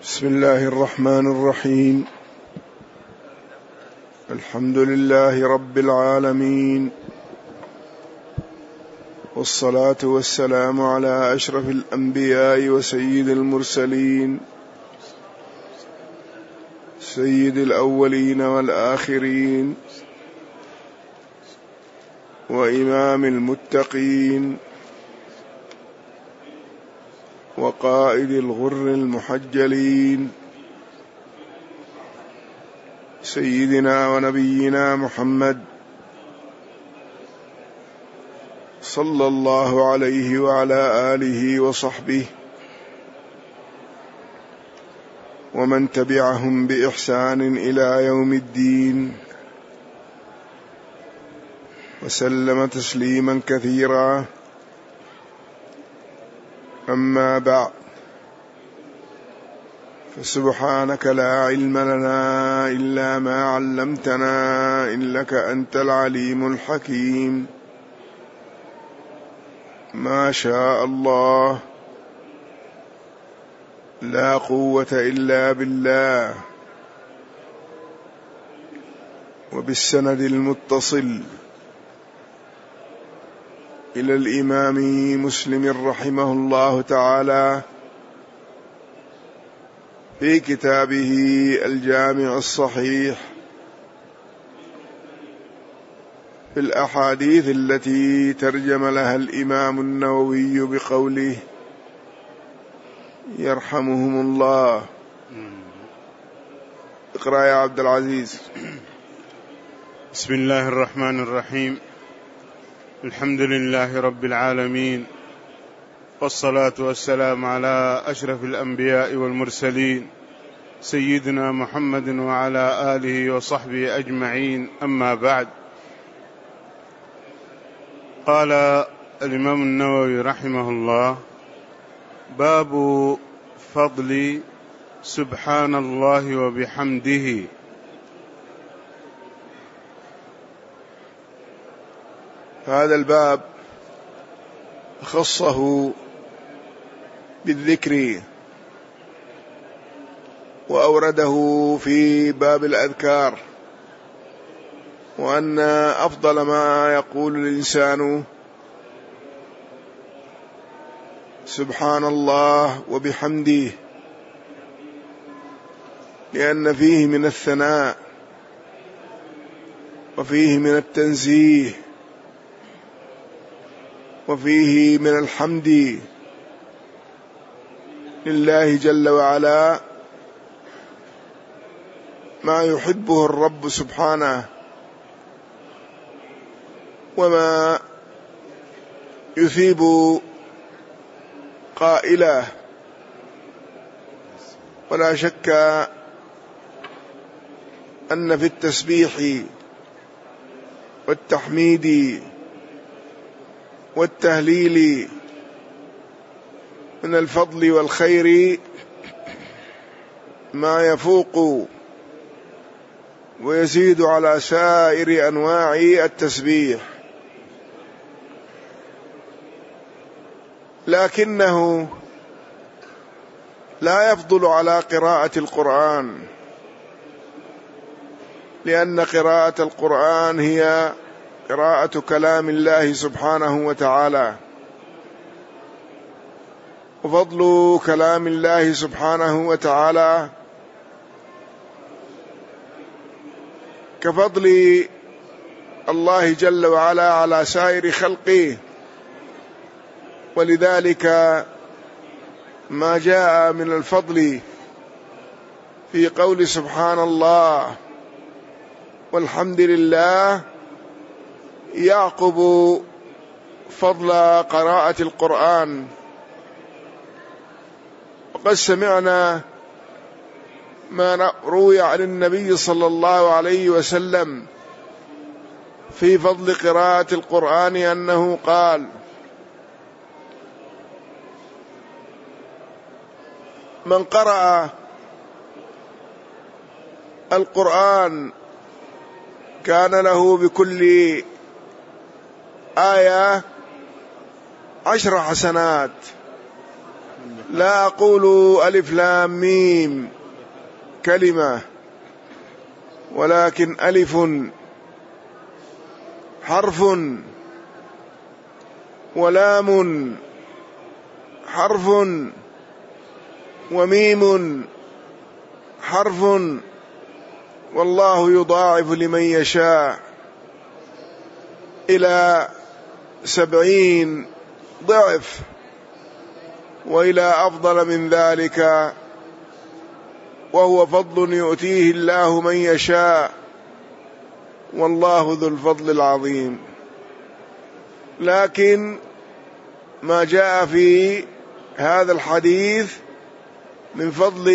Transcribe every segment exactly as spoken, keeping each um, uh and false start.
بسم الله الرحمن الرحيم. الحمد لله رب العالمين، والصلاة والسلام على أشرف الأنبياء وسيد المرسلين، سيد الأولين والآخرين، وإمام المتقين، وقائد الغر المحجلين، سيدنا ونبينا محمد صلى الله عليه وعلى آله وصحبه ومن تبعهم بإحسان إلى يوم الدين، وسلم تسليما كثيرا. أما بعد، فسبحانك لا علم لنا إلا ما علمتنا إنك أنت العليم الحكيم. ما شاء الله، لا قوة إلا بالله. وبالسند المتصل إلى الإمام مسلم رحمه الله تعالى في كتابه الجامع الصحيح في الأحاديث التي ترجم لها الإمام النووي بقوله يرحمهم الله. اقرأ يا عبد العزيز. بسم الله الرحمن الرحيم. الحمد لله رب العالمين، والصلاة والسلام على أشرف الأنبياء والمرسلين، سيدنا محمد وعلى آله وصحبه أجمعين. أما بعد، قال الإمام النووي رحمه الله: باب فضل سبحان الله وبحمده. هذا الباب خصه بالذكر، وأورده في باب الأذكار، وأن أفضل ما يقول الإنسان سبحان الله وبحمده، لأن فيه من الثناء وفيه من التنزيه وفيه من الحمد لله جل وعلا ما يحبه الرب سبحانه، وما يثيب قائله. ولا شك أن في التسبيح والتحميد والتهليل من الفضل والخير ما يفوق ويزيد على سائر أنواع التسبيح، لكنه لا يفضل على قراءة القرآن، لأن قراءة القرآن هي قراءة كلام الله سبحانه وتعالى، وفضل كلام الله سبحانه وتعالى كفضل الله جل وعلا على سائر خلقه. ولذلك ما جاء من الفضل في قول سبحان الله والحمد لله يعقب فضل قراءة القرآن. وقد سمعنا ما روي عن النبي صلى الله عليه وسلم في فضل قراءة القرآن أنه قال: من قرأ القرآن كان له بكل آية عشر حسنات، لا أقول ألف لام ميم كلمة، ولكن ألف حرف ولام حرف وميم حرف، والله يضاعف لمن يشاء إلى سبعين ضعف وإلى أفضل من ذلك، وهو فضل يؤتيه الله من يشاء، والله ذو الفضل العظيم. لكن ما جاء في هذا الحديث من فضل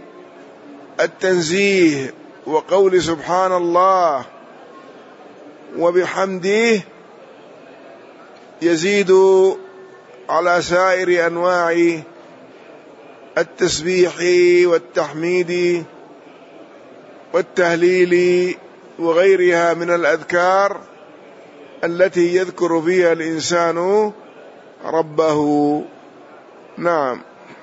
التنزيه وقول سبحان الله وبحمده يزيد على سائر أنواع التسبيح والتحميد والتهليل وغيرها من الأذكار التي يذكر فيها الإنسان ربه. نعم.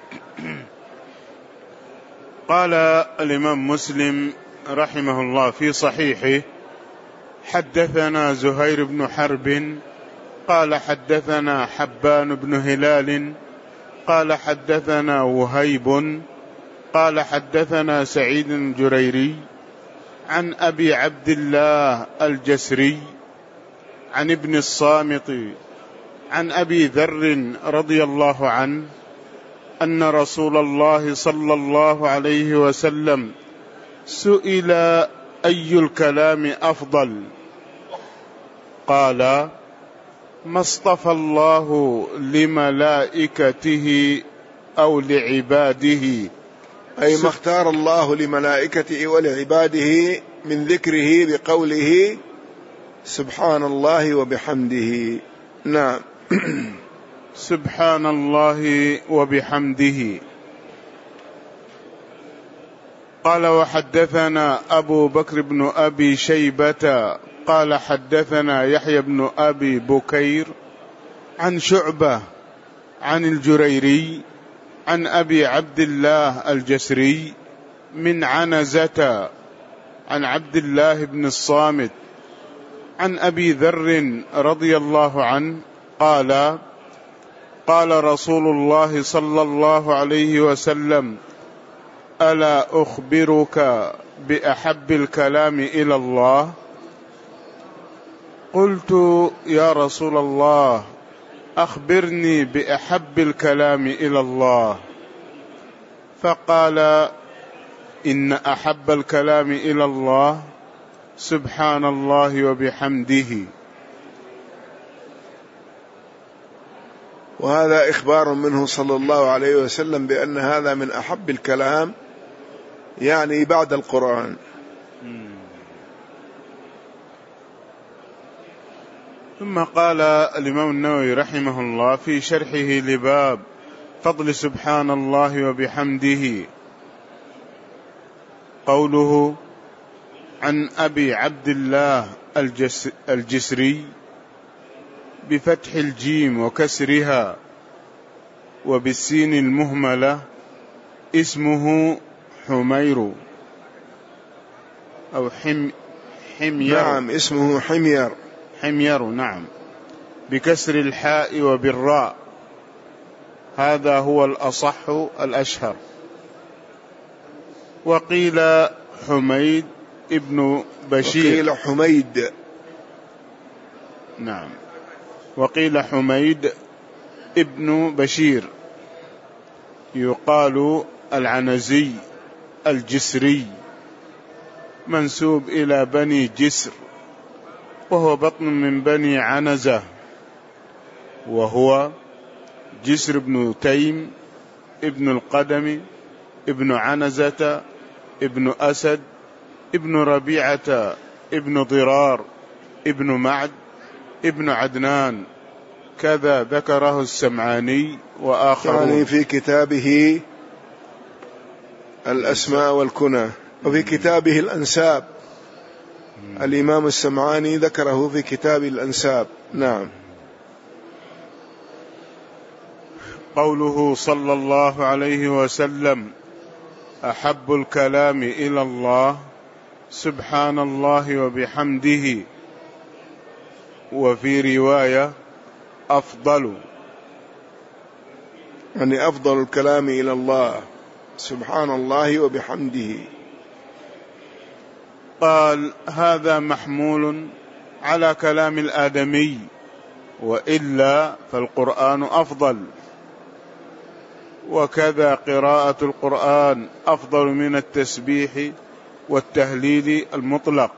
قال الإمام مسلم رحمه الله في صحيحه: حدثنا زهير بن حرب قال حدثنا حبان بن هلال قال حدثنا وهيب قال حدثنا سعيد الجريري عن أبي عبد الله الجسري عن ابن الصامت عن أبي ذر رضي الله عنه أن رسول الله صلى الله عليه وسلم سئل أي الكلام أفضل، قال: ما اصطفى الله لملائكته أو لعباده، أي ما اختار الله لملائكته ولعباده من ذكره بقوله سبحان الله وبحمده. نعم. سبحان الله وبحمده. قال: وحدثنا أبو بكر بن أبي شيبة قال حدثنا يحيى بن أبي بكير عن شعبة عن الجريري عن أبي عبد الله الجسري من عنزة عن عبد الله بن الصامت عن أبي ذر رضي الله عنه قال: قال رسول الله صلى الله عليه وسلم: ألا أخبرك بأحب الكلام إلى الله؟ قلت: يا رسول الله، أخبرني بأحب الكلام إلى الله. فقال: إن أحب الكلام إلى الله سبحان الله وبحمده. وهذا إخبار منه صلى الله عليه وسلم بأن هذا من أحب الكلام، يعني بعد القرآن. ثم قال الإمام النووي رحمه الله في شرحه لباب فضل سبحان الله وبحمده قوله: عن أبي عبد الله الجسري بفتح الجيم وكسرها وبالسين المهملة، اسمه حمير أو حم حمير. نعم، اسمه حمير. حمير، نعم، بكسر الحاء وبالراء، هذا هو الأصح الأشهر. وقيل حميد ابن بشير. وقيل حميد. نعم. وقيل حميد ابن بشير، يقال العنزي الجسري، منسوب إلى بني جسر، وهو بطن من بني عنزة، وهو جسر بن تيم ابن القدم ابن عنزة ابن أسد ابن ربيعة ابن ضرار ابن معد ابن عدنان، كذا ذكره السمعاني وآخرون. يعني في كتابه الأسماء والكنى، وفي كتابه الأنساب الإمام السمعاني ذكره في كتاب الأنساب. نعم. قوله صلى الله عليه وسلم: أحب الكلام إلى الله سبحان الله وبحمده، وفي رواية أفضل، يعني أفضل الكلام إلى الله سبحان الله وبحمده. قال: هذا محمول على كلام الآدمي، وإلا فالقرآن أفضل، وكذا قراءة القرآن أفضل من التسبيح والتهليل المطلق.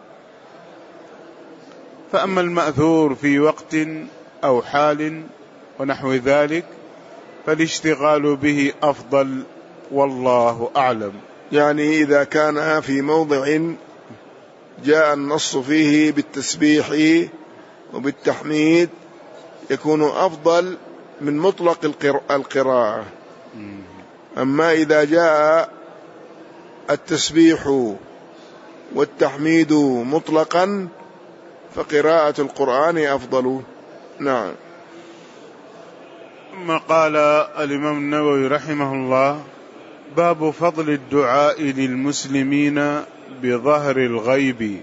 فأما المأثور في وقت أو حال ونحو ذلك فالاشتغال به أفضل، والله أعلم. يعني إذا كان في موضع جاء النص فيه بالتسبيح وبالتحميد يكون أفضل من مطلق القراءة. أما إذا جاء التسبيح والتحميد مطلقا فقراءة القرآن أفضل. نعم. ثم قال الإمام النووي رحمه الله: باب فضل الدعاء للمسلمين بظهر الغيب.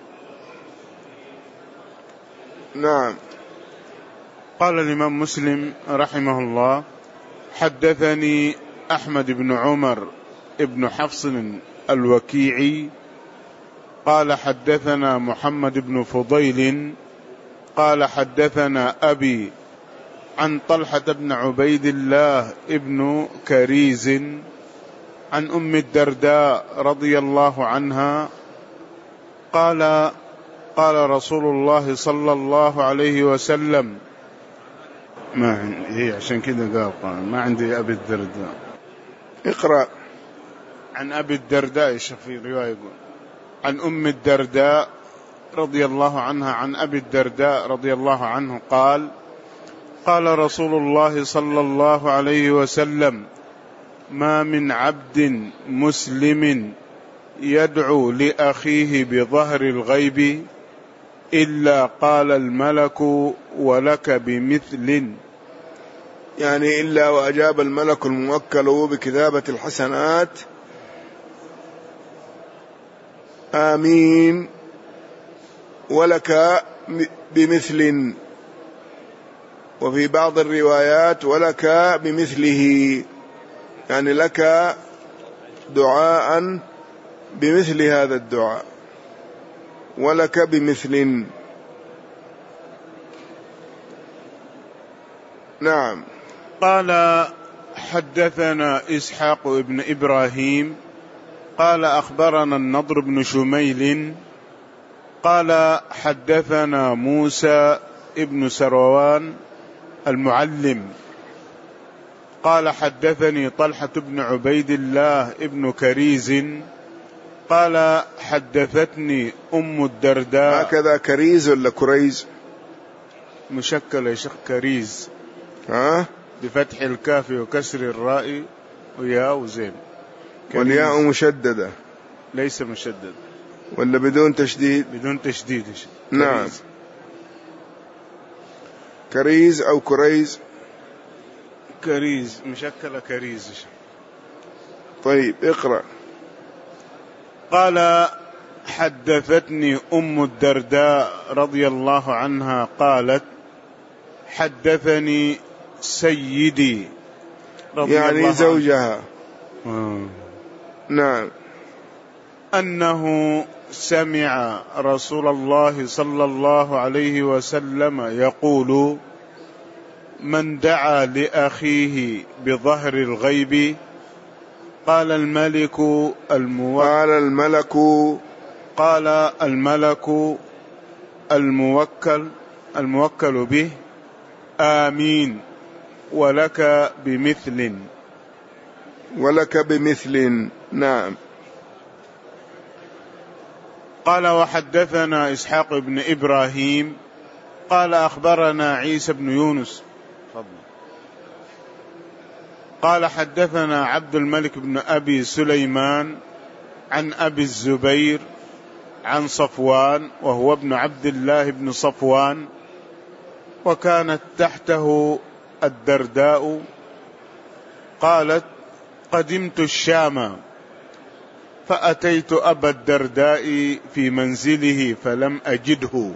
نعم. قال الإمام مسلم رحمه الله: حدثني أحمد بن عمر ابن حفص الوكيعي قال حدثنا محمد بن فضيل قال حدثنا أبي عن طلحة بن عبيد الله ابن كريز عن أم الدرداء رضي الله عنها قال قال رسول الله صلى الله عليه وسلم، ما هي عشان كذا قال ما عندي أبي الدرداء. اقرأ. عن أبي الدرداء، في رواية يقول عن أم الدرداء رضي الله عنها عن أبي الدرداء رضي الله عنه قال قال رسول الله صلى الله عليه وسلم: ما من عبد مسلم يدعو لأخيه بظهر الغيب إلا قال الملك ولك بمثل، يعني إلا وأجاب الملك الموكل بكتابة الحسنات آمين ولك بمثل، وفي بعض الروايات ولك بمثله، يعني لك دعاء بمثل هذا الدعاء، ولك بمثل. نعم. قال حدثنا إسحاق بن إبراهيم قال أخبرنا النضر بن شميل قال حدثنا موسى ابن سروان المعلم قال حدثني طلحة بن عبيد الله ابن كريز قال حدثتني أم الدرداء. هكذا كريز ولا كريز؟ مشكل يا شيخ، كريز ها بفتح الكاف وكسر الراء وياء وزين، والياء مشددة ليس مشدد، ولا بدون تشديد؟ بدون تشديد. نعم. كريز أو كريز؟ كريز، مشكلة كريز. طيب اقرأ. قال حدثتني أم الدرداء رضي الله عنها قالت حدثني سيدي رضي يعني الله زوجها عنه نعم أنه سمع رسول الله صلى الله عليه وسلم يقول: من دعا لأخيه بظهر الغيب قال الملك الموكل قال الملك قال الملك الموكل الموكل به آمين ولك بمثل ولك بمثل. نعم. قال وحدثنا إسحاق بن إبراهيم قال أخبرنا عيسى بن يونس قال حدثنا عبد الملك بن أبي سليمان عن أبي الزبير عن صفوان وهو ابن عبد الله بن صفوان، وكانت تحته الدرداء قالت: قدمت الشام فأتيت أبا الدرداء في منزله فلم أجده،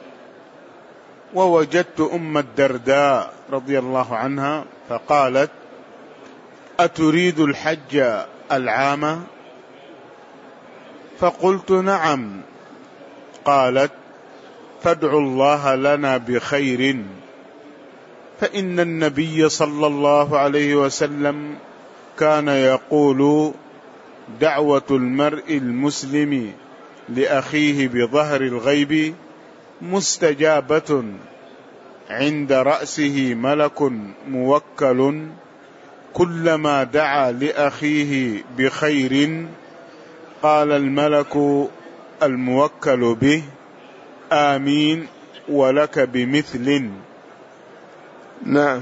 ووجدت أم الدرداء رضي الله عنها فقالت: أتريد الحج العام؟ فقلت: نعم. قالت: فادعوا الله لنا بخير، فإن النبي صلى الله عليه وسلم كان يقول: دعوة المرء المسلم لأخيه بظهر الغيب مستجابة، عند رأسه ملك موكل، كلما دعا لأخيه بخير قال الملك الموكل به: آمين ولك بمثل. نعم.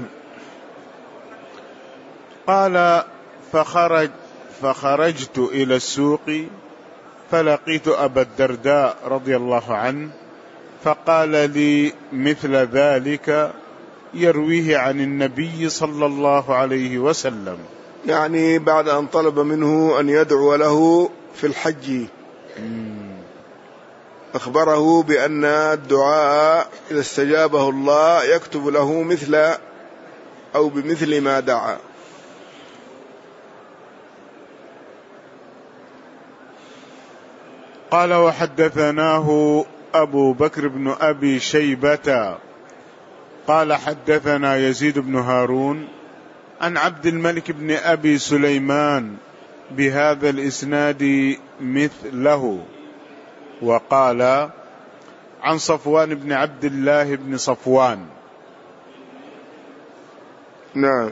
قال: فخرج فخرجت إلى السوق فلقيت أبا الدرداء رضي الله عنه فقال لي مثل ذلك يرويه عن النبي صلى الله عليه وسلم، يعني بعد أن طلب منه أن يدعو له في الحج أخبره بأن الدعاء إذا استجابه الله يكتب له مثل أو بمثل ما دعا. قال: وحدثناه أبو بكر بن أبي شيبة قال: حدثنا يزيد بن هارون عن عبد الملك بن أبي سليمان بهذا الإسناد مثله، وقال: عن صفوان بن عبد الله بن صفوان. نعم.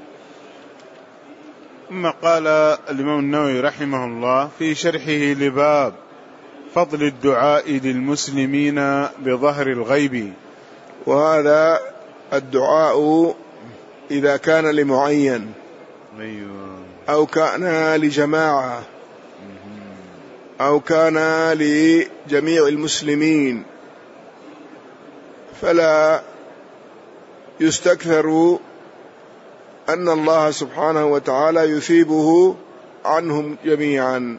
ثم قال الإمام النووي رحمه الله في شرحه لباب فضل الدعاء للمسلمين بظهر الغيب، وهذا الدعاء إذا كان لمعين أو كان لجماعة أو كان لجميع المسلمين فلا يستكثر أن الله سبحانه وتعالى يثيبه عنهم جميعا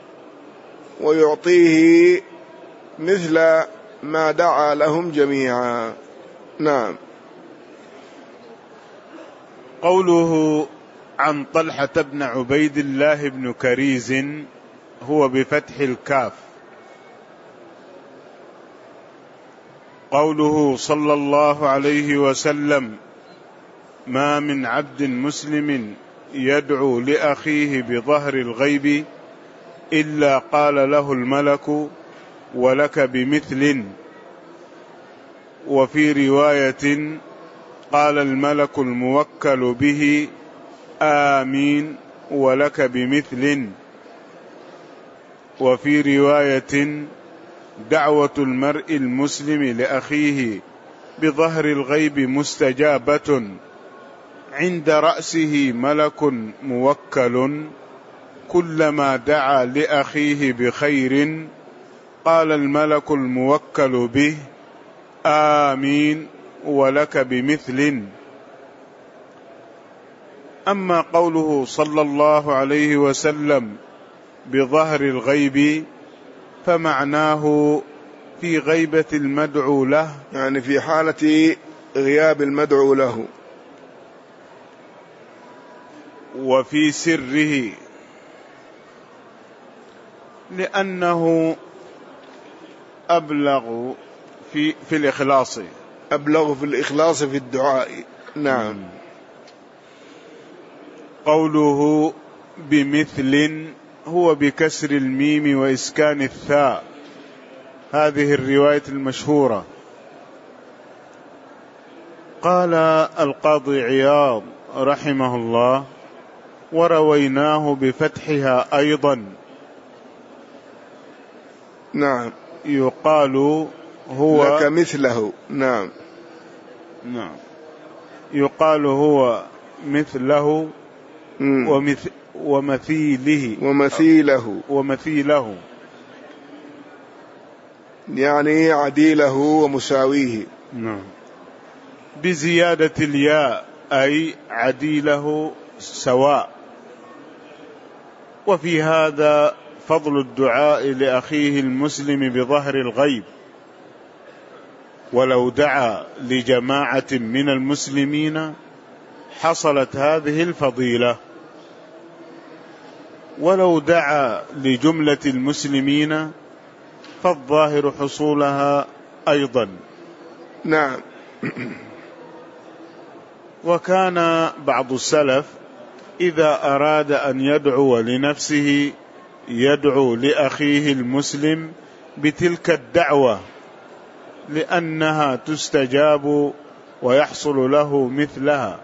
ويعطيه مثل ما دعا لهم جميعا. نعم. قوله عن طلحة بن عبيد الله بن كريز هو بفتح الكاف. قوله صلى الله عليه وسلم: ما من عبد مسلم يدعو لأخيه بظهر الغيب إلا قال له الملك: ولك بمثل. وفي رواية: قال الملك الموكل به: آمين ولك بمثل. وفي رواية: دعوة المرء المسلم لأخيه بظهر الغيب مستجابة، عند رأسه ملك موكل، كلما دعا لأخيه بخير قال الملك الموكل به: آمين ولك بمثل. أما قوله صلى الله عليه وسلم بظهر الغيب فمعناه في غيبة المدعو له، يعني في حالة غياب المدعو له، وفي سره، لأنه أبلغ في, في الإخلاص أبلغ في الإخلاص في الدعاء. نعم. قوله بمثل هو بكسر الميم وإسكان الثاء، هذه الرواية المشهورة. قال القاضي عياض رحمه الله: ورويناه بفتحها أيضا. نعم. يقال هو لك مثله. نعم. نعم. يقال هو مثله ومث ومثيله ومثيله ومثيله يعني عديله ومساويه. نعم. بزيادة الياء أي عديله سواء. وفي هذا فضل الدعاء لأخيه المسلم بظهر الغيب، ولو دعا لجماعة من المسلمين حصلت هذه الفضيلة، ولو دعا لجملة المسلمين فالظاهر حصولها أيضا. نعم. وكان بعض السلف إذا أراد أن يدعو لنفسه يدعو لأخيه المسلم بتلك الدعوة، لأنها تستجاب ويحصل له مثلها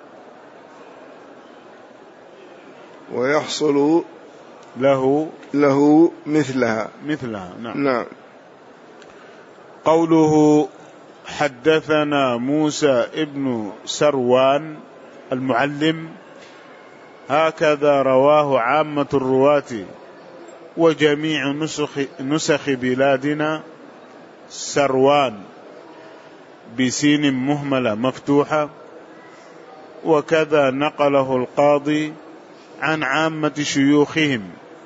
ويحصل له له مثلها مثلها نعم. نعم. قوله حدثنا موسى ابن سروان المعلم، هكذا رواه عامة الرواة وجميع نسخ, نسخ بلادنا سروان بسين مهملة مفتوحة، وكذا نقله القاضي عن عامة شيوخهم.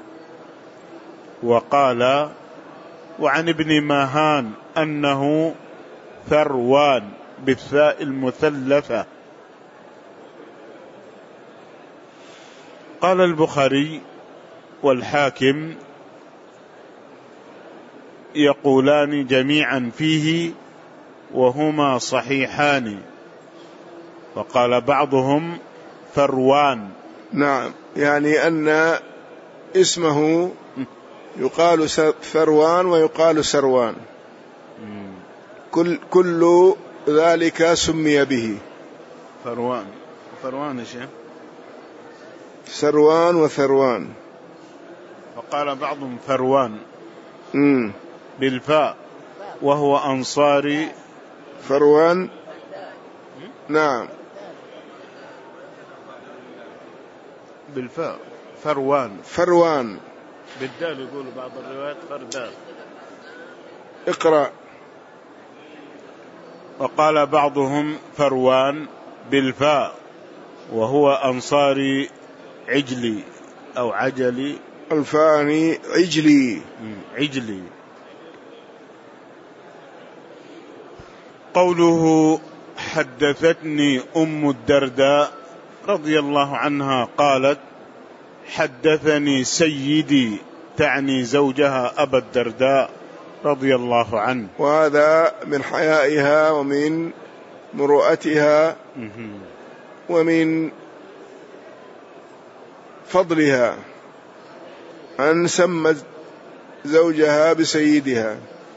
وقال وعن ابن ماهان أنه ثروان بالثاء المثلثة. قال البخاري والحاكم يقولان جميعا فيه وهما صحيحان، وقال بعضهم ثروان. نعم، يعني أن اسمه يقال ثروان ويقال سروان، كل كل ذلك سمي به ثروان. ثروان يا شيخ، سروان وثروان. وقال بعضهم ثروان امم بالفاء وهو أنصاري. فروان نعم بالفاء فروان. فروان بالدال يقولوا بعض الروايات فردان. اقرأ. وقال بعضهم فروان بالفاء وهو أنصاري عجلي أو عجلي. الفاني عجلي عجلي. قوله حدثتني أم الدرداء رضي الله عنها قالت حدثني سيدي، تعني زوجها أبا الدرداء رضي الله عنه. وهذا من حيائها ومن مروءتها ومن فضلها أن سمت زوجها بسيدها.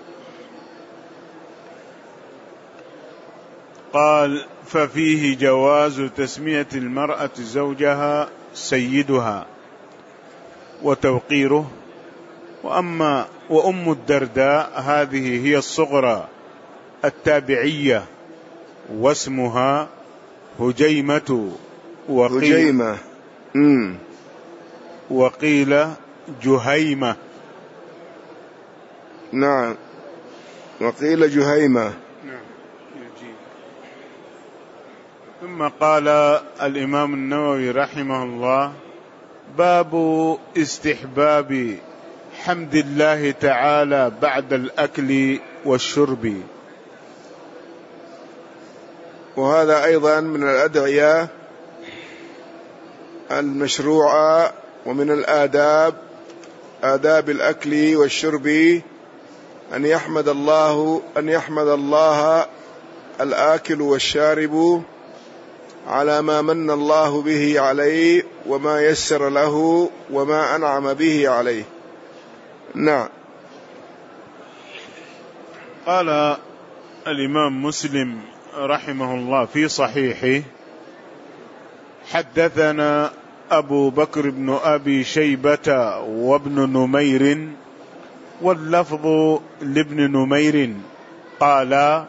قال ففيه جواز تسمية المرأة زوجها سيدها وتوقيره. وأما وأم الدرداء هذه هي الصغرى التابعية، واسمها هجيمة وقيل, هجيمة. مم. وقيل جهيمة. نعم، وقيل جهيمة. ثم قال الإمام النووي رحمه الله باب استحباب حمد الله تعالى بعد الأكل والشرب. وهذا أيضا من الأدعية المشروعة ومن الآداب، آداب الأكل والشرب، أن يحمد الله أن يحمد الله الآكل والشارب على ما من الله به عليه وما يسر له وما أنعم به عليه. نعم. قال الإمام مسلم رحمه الله في صحيحه حدثنا أبو بكر بن أبي شيبة وابن نمير، واللفظ لابن نمير قال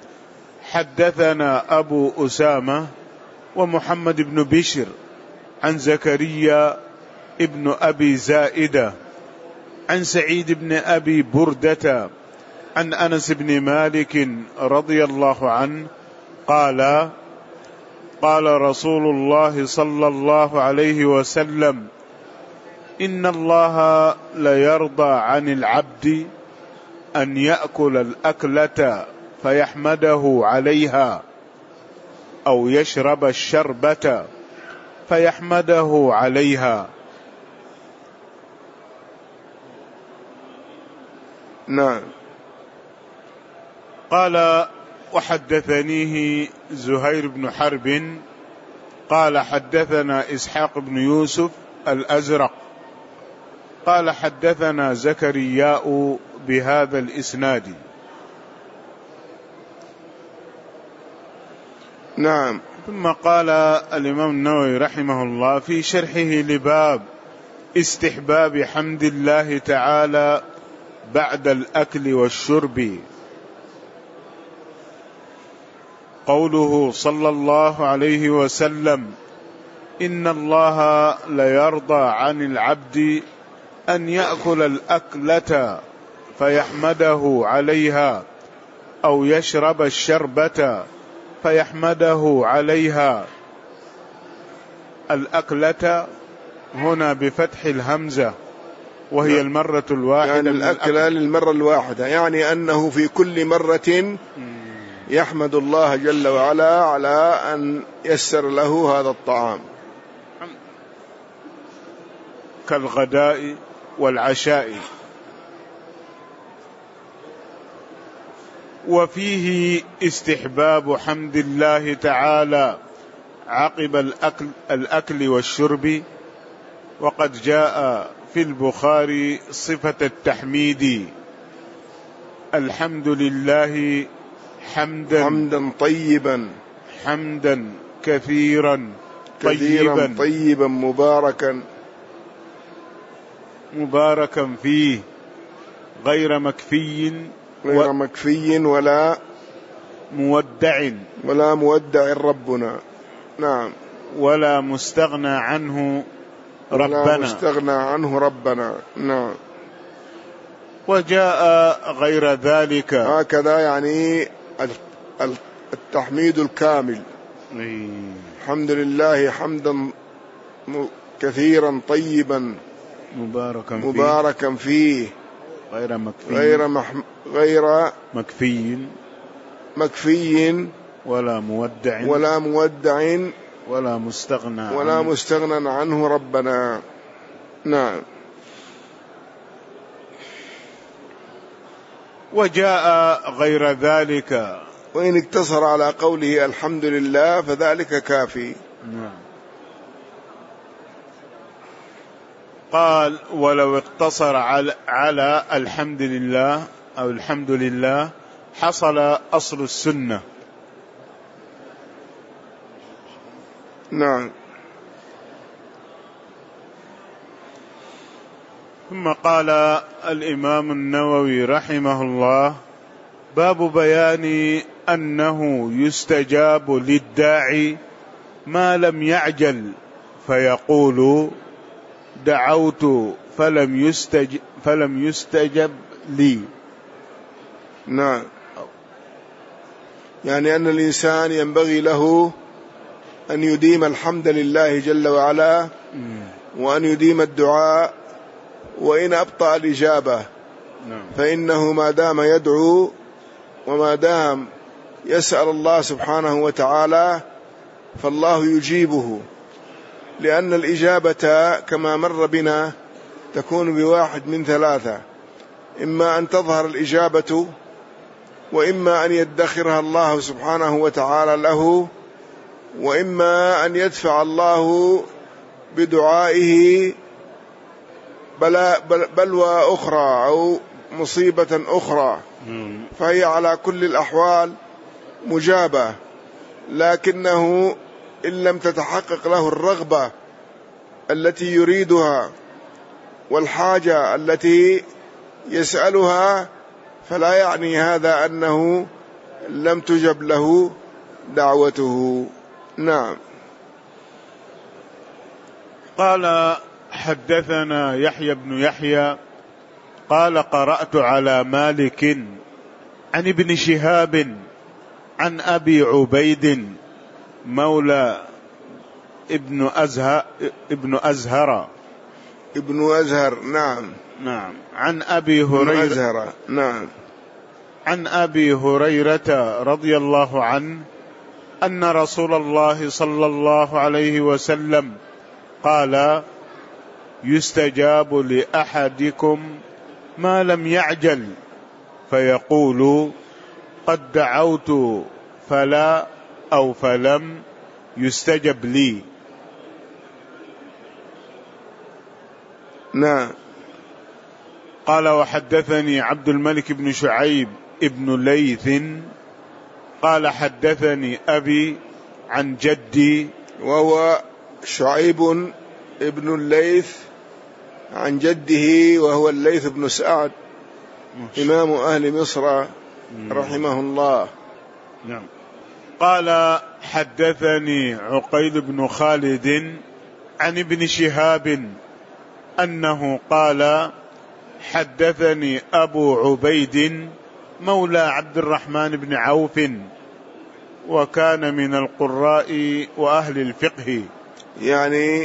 حدثنا أبو أسامة ومحمد بن بشر عن زكريا ابن أبي زائدة عن سعيد بن أبي بردة عن أنس بن مالك رضي الله عنه قال قال رسول الله صلى الله عليه وسلم: إن الله ليرضى عن العبد أن يأكل الأكلة فيحمده عليها، أو يشرب الشربة فيحمده عليها. نعم. قال: وحدثنيه زهير بن حرب قال حدثنا إسحاق بن يوسف الأزرق قال حدثنا زكرياء بهذا الإسناد. نعم. ثم قال الإمام النووي رحمه الله في شرحه لباب استحباب حمد الله تعالى بعد الأكل والشرب، قوله صلى الله عليه وسلم: إن الله ليرضى عن العبد أن يأكل الأكلة فيحمده عليها، أو يشرب الشربة فيحمده عليها. الأكلة هنا بفتح الهمزة وهي المرة الواحدة، يعني الأكلة للمرة الواحدة، يعني أنه في كل مرة يحمد الله جل وعلا على أن يسر له هذا الطعام، كالغداء والعشاء. وفيه استحباب حمد الله تعالى عقب الأكل, الأكل والشرب، وقد جاء في البخاري صفة التحميد: الحمد لله حمدا, حمدا طيبا حمدا كثيرا, كثيرا طيبا, طيبا مباركا مباركا فيه، غير مكفي غير و... مكفي ولا مودع ولا مودع ربنا. نعم. ولا مستغنى عنه ربنا ولا مستغنى عنه ربنا. نعم. وجاء غير ذلك، هكذا يعني التحميد الكامل. الحمد لله حمدا كثيرا طيبا مباركا فيه, مباركا فيه غير مكفي غير, محم... غير مكفي مكفي ولا مودع ولا مودع ولا مستغنى ولا عنه. مستغنى عنه ربنا. نعم. وجاء غير ذلك، وإن اقتصر على قوله الحمد لله فذلك كافي. نعم. قال: ولو اقتصر على, على الحمد لله أو الحمد لله حصل أصل السنة. نعم. ثم قال الإمام النووي رحمه الله: باب بيان أنه يستجاب للداعي ما لم يعجل، فيقول: دعوت فلم يستجب, فلم يستجب لي. نعم. يعني أن الإنسان ينبغي له أن يديم الحمد لله جل وعلا، وأن يديم الدعاء، وإن أبطأ الإجابة فإنه ما دام يدعو وما دام يسأل الله سبحانه وتعالى فالله يجيبه، لأن الإجابة كما مر بنا تكون بواحد من ثلاثة: إما أن تظهر الإجابة، وإما أن يدخرها الله سبحانه وتعالى له، وإما أن يدفع الله بدعائه بلوى أخرى أو مصيبة أخرى، فهي على كل الأحوال مجابة. لكنه إن لم تتحقق له الرغبة التي يريدها والحاجة التي يسألها فلا يعني هذا أنه لم تجب له دعوته. نعم. قال: حدثنا يحيى بن يحيى قال: قرأت على مالك عن ابن شهاب عن أبي عبيد مولى ابن أزهر ابن أزهر ابن أزهر نعم نعم عن أبي هريرة أزهر نعم عن أبي هريرة رضي الله عنه أن رسول الله صلى الله عليه وسلم قال يستجاب لأحدكم ما لم يعجل فيقول قد دعوت فلا أو فلم يستجب لي. نعم. قال وحدثني عبد الملك بن شعيب ابن ليث قال حدثني أبي عن جدي وهو شعيب ابن الليث عن جده وهو الليث بن سعد إمام أهل مصر رحمه الله. نعم. قال حدثني عقيل بن خالد عن ابن شهاب أنه قال حدثني أبو عبيد مولى عبد الرحمن بن عوف وكان من القراء وأهل الفقه يعني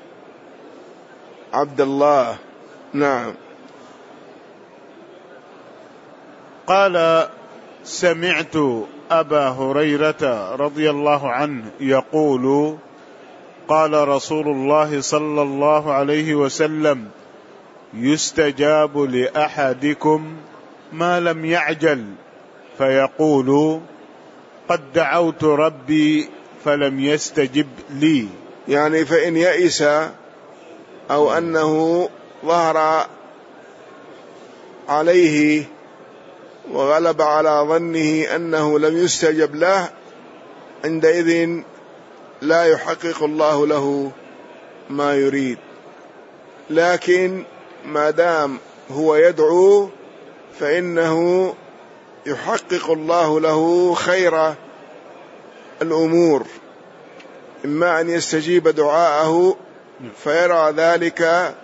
عبد الله. نعم. قال سمعت أبا هريرة رضي الله عنه يقول قال رسول الله صلى الله عليه وسلم يستجاب لأحدكم ما لم يعجل فيقول قد دعوت ربي فلم يستجب لي. يعني فإن يئس أو أنه ظهر عليه وغلب على ظنه أنه لم يستجب له عندئذ لا يحقق الله له ما يريد، لكن ما دام هو يدعو فإنه يحقق الله له خير الأمور، إما أن يستجيب دعاءه فيرى ذلك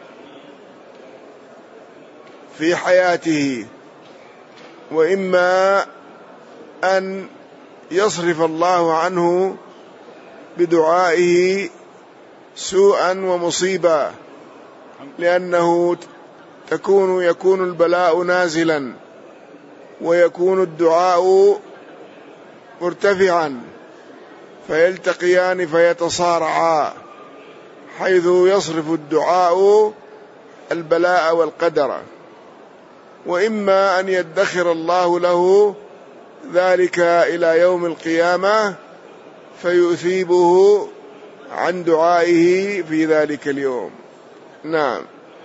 في حياته، وإما أن يصرف الله عنه بدعائه سوءا ومصيبة، لأنه تكون يكون البلاء نازلا ويكون الدعاء مرتفعا فيلتقيان فيتصارعا، حيث يصرف الدعاء البلاء والقدر، وإما أن يدخر الله له ذلك إلى يوم القيامة فيثيبه عن دعائه في ذلك اليوم. نعم.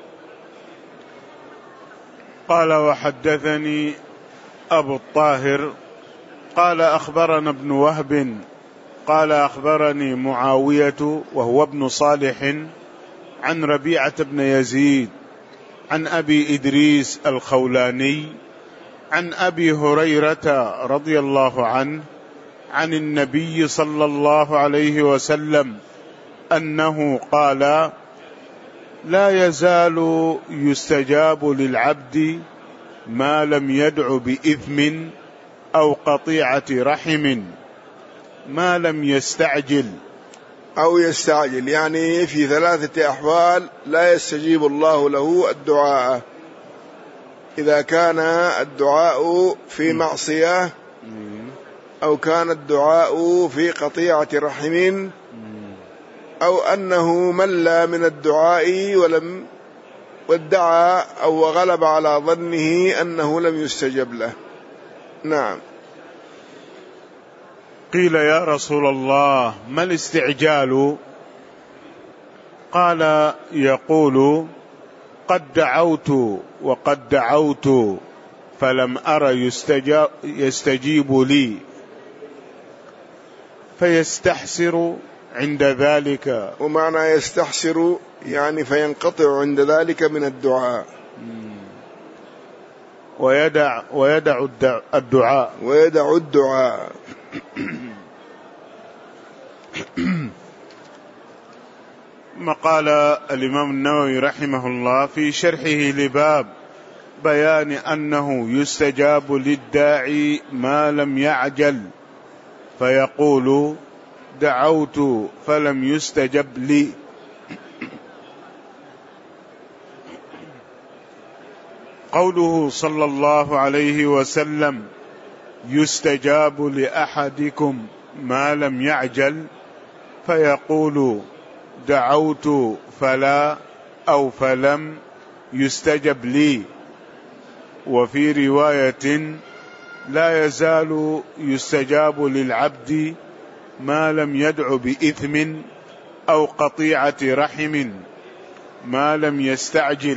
قال وحدثني أبو الطاهر قال أخبرنا ابن وهب قال أخبرني معاوية وهو ابن صالح عن ربيعة بن يزيد عن أبي إدريس الخولاني عن أبي هريرة رضي الله عنه عن النبي صلى الله عليه وسلم أنه قال لا يزال يستجاب للعبد ما لم يدع بإثم أو قطيعة رحم ما لم يستعجل أو يستعجل، يعني في ثلاثة أحوال لا يستجيب الله له الدعاء: إذا كان الدعاء في معصية، أو كان الدعاء في قطيعة رحم، أو أنه مل من الدعاء ولم وادعى أو غلب على ظنه أنه لم يستجب له. نعم. قيل يا رسول الله ما الاستعجال؟ قال يقول قد دعوت وقد دعوت فلم أر يستجاب يستجيب لي فيستحسر عند ذلك. ومعنى يستحسر يعني فينقطع عند ذلك من الدعاء ويدع ويدع الدعاء ويدع الدعاء. ما قال الإمام النووي رحمه الله في شرحه لباب بيان أنه يستجاب للداعي ما لم يعجل، فيقول دعوت فلم يستجب لي. قوله صلى الله عليه وسلم يستجاب لأحدكم ما لم يعجل، فيقول دعوت فلا أو فلم يستجب لي. وفي رواية لا يزال يستجاب للعبد ما لم يدع بإثم أو قطيعة رحم ما لم يستعجل.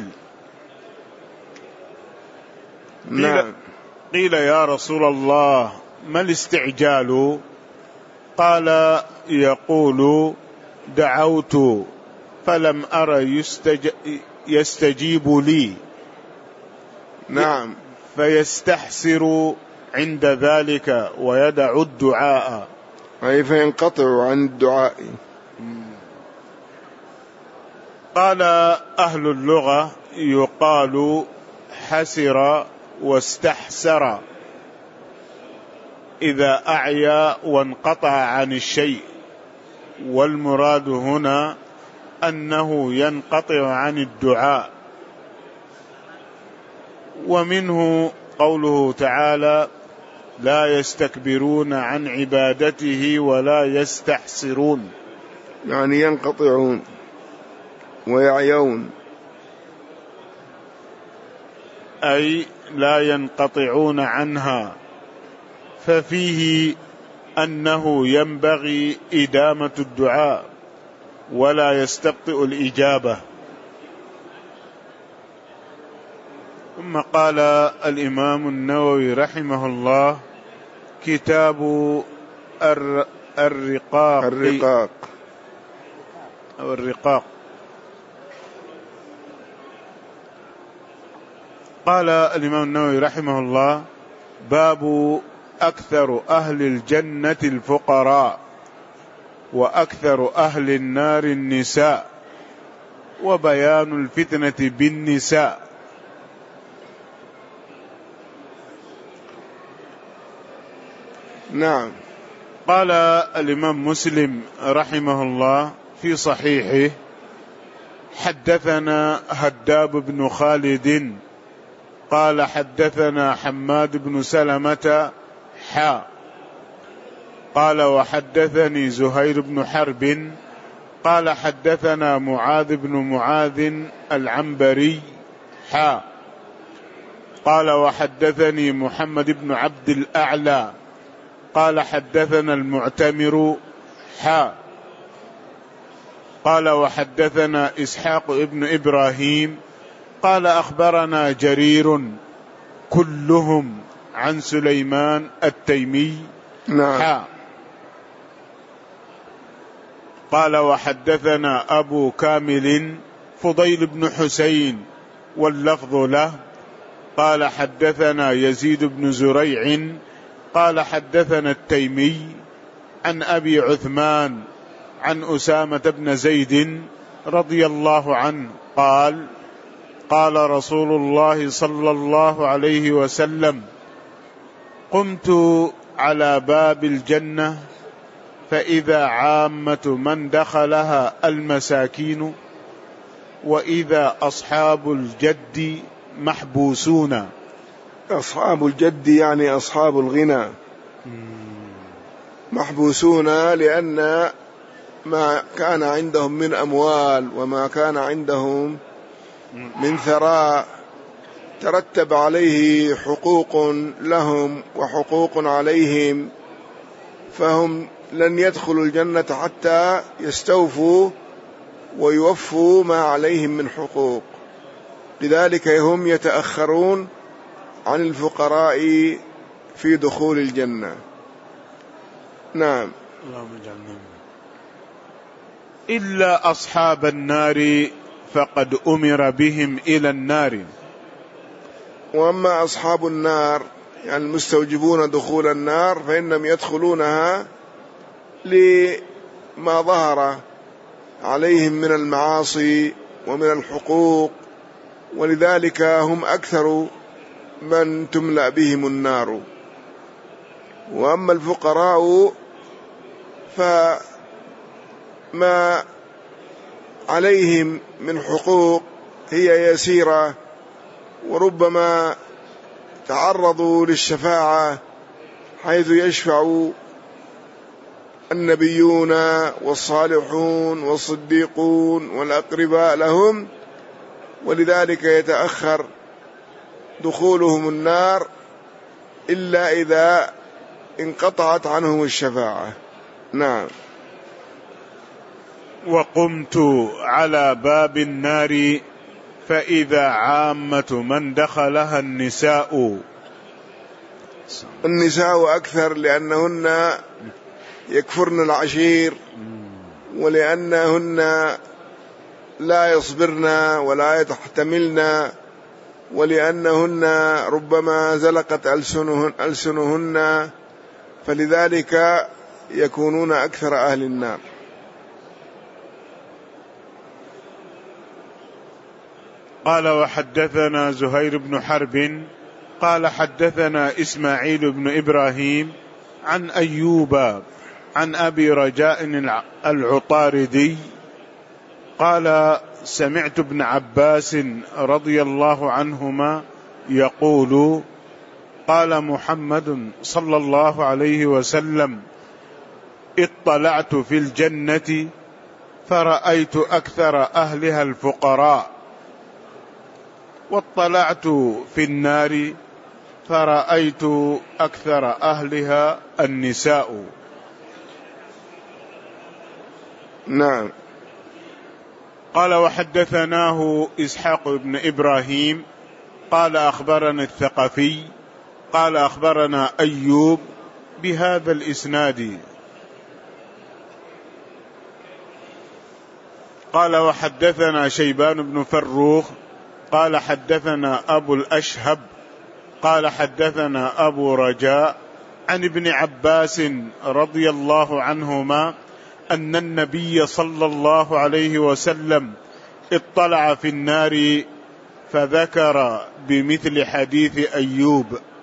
قيل, قيل يا رسول الله ما الاستعجال؟ قال يقول دعوت فلم أر يستج... يستجيب لي. نعم. فيستحسر عند ذلك ويدع الدعاء، أي فينقطع عن الدعاء. قال أهل اللغة يقال حسر واستحسر إذا أعيا وانقطع عن الشيء، والمراد هنا أنه ينقطع عن الدعاء. ومنه قوله تعالى لا يستكبرون عن عبادته ولا يستحسرون، يعني ينقطعون ويعيون، أي لا ينقطعون عنها. ففيه أنه ينبغي إدامة الدعاء ولا يستبطئ الإجابة. ثم قال الإمام النووي رحمه الله كتاب الرقاق الرقاق أو الرقاق. قال الإمام النووي رحمه الله باب أكثر أهل الجنة الفقراء وأكثر أهل النار النساء، وبيان الفتنة بالنساء. نعم. قال الإمام مسلم رحمه الله في صحيحه حدثنا هداب بن خالد قال حدثنا حماد بن سلمة حا قال وحدثني زهير بن حرب قال حدثنا معاذ بن معاذ العنبري حا قال وحدثني محمد بن عبد الأعلى قال حدثنا المعتمر حا قال وحدثنا إسحاق ابن إبراهيم قال أخبرنا جرير كلهم عن سليمان التيمي نعم. حا قال وحدثنا أبو كامل فضيل بن حسين واللفظ له قال حدثنا يزيد بن زريع قال حدثنا التيمي عن أبي عثمان عن أسامة بن زيد رضي الله عنه قال قال رسول الله صلى الله عليه وسلم قمت على باب الجنة فإذا عامة من دخلها المساكين وإذا أصحاب الجد محبوسون. أصحاب الجد يعني أصحاب الغنى محبوسون، لأن ما كان عندهم من أموال وما كان عندهم من ثراء ترتب عليه حقوق لهم وحقوق عليهم، فهم لن يدخلوا الجنة حتى يستوفوا ويوفوا ما عليهم من حقوق، لذلك هم يتأخرون عن الفقراء في دخول الجنة. نعم. اللهم اجعلنا إلا أصحاب النار فقد أمر بهم إلى النار. وأما أصحاب النار يعني المستوجبون دخول النار فإنهم يدخلونها لما ظهر عليهم من المعاصي ومن الحقوق، ولذلك هم أكثر من تملأ بهم النار. وأما الفقراء فما عليهم من حقوق هي يسيرة، وربما تعرضوا للشفاعة حيث يشفع النبيون والصالحون والصديقون والأقرباء لهم، ولذلك يتأخر دخولهم النار إلا إذا انقطعت عنهم الشفاعة. نعم. وقمت على باب النار فإذا عامة من دخلها النساء. النساء أكثر لأنهن يكفرن العشير، ولأنهن لا يصبرن ولا يتحتملن، ولأنهن ربما زلقت ألسنهن, ألسنهن فلذلك يكونون أكثر أهل النار. قال وحدثنا زهير بن حرب قال حدثنا إسماعيل بن إبراهيم عن أيوب عن أبي رجاء العطاردي قال سمعت ابن عباس رضي الله عنهما يقول قال محمد صلى الله عليه وسلم اطلعت في الجنة فرأيت أكثر أهلها الفقراء، واطلعت في النار فرأيت أكثر أهلها النساء. نعم. قال وحدثناه إسحاق بن إبراهيم قال أخبرنا الثقفي قال أخبرنا أيوب بهذا الإسناد. قال وحدثنا شيبان بن فروخ قال حدثنا أبو الأشهب قال حدثنا أبو رجاء عن ابن عباس رضي الله عنهما أن النبي صلى الله عليه وسلم اطلع في النار فذكر بمثل حديث أيوب.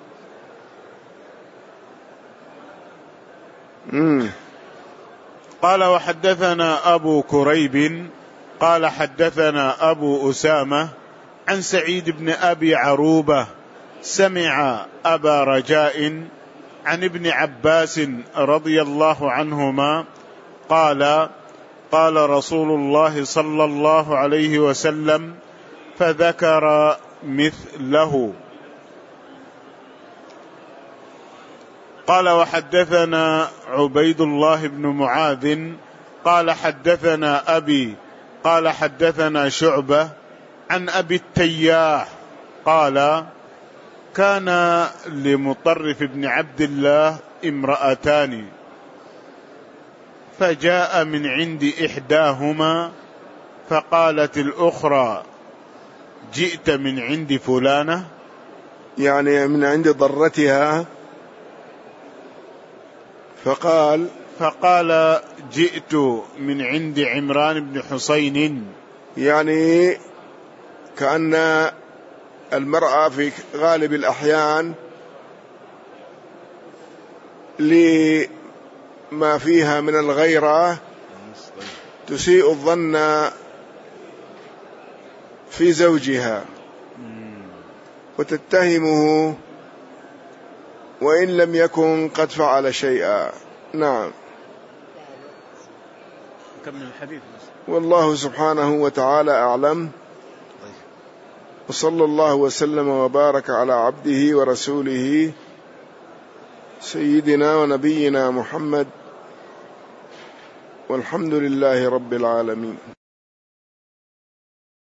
مم. قال وحدثنا أبو كريب قال حدثنا أبو أسامة عن سعيد بن أبي عروبة سمع أبا رجاء عن ابن عباس رضي الله عنهما قال قال رسول الله صلى الله عليه وسلم فذكر مثله. قال وحدثنا عبيد الله بن معاذ قال حدثنا أبي قال حدثنا شعبة عن أبي التياح قال كان لمطرف بن عبد الله امرأتان فجاء من عند إحداهما فقالت الأخرى جئت من عند فلانة، يعني من عند ضرتها، فقال فقال جئت من عند عمران بن حسين، يعني كأن المرأة في غالب الأحيان لما فيها من الغيرة تسيء الظن في زوجها وتتهمه وإن لم يكن قد فعل شيئا. نعم. والله سبحانه وتعالى أعلم، وصلى الله وسلم وبارك على عبده ورسوله سيدنا ونبينا محمد، والحمد لله رب العالمين.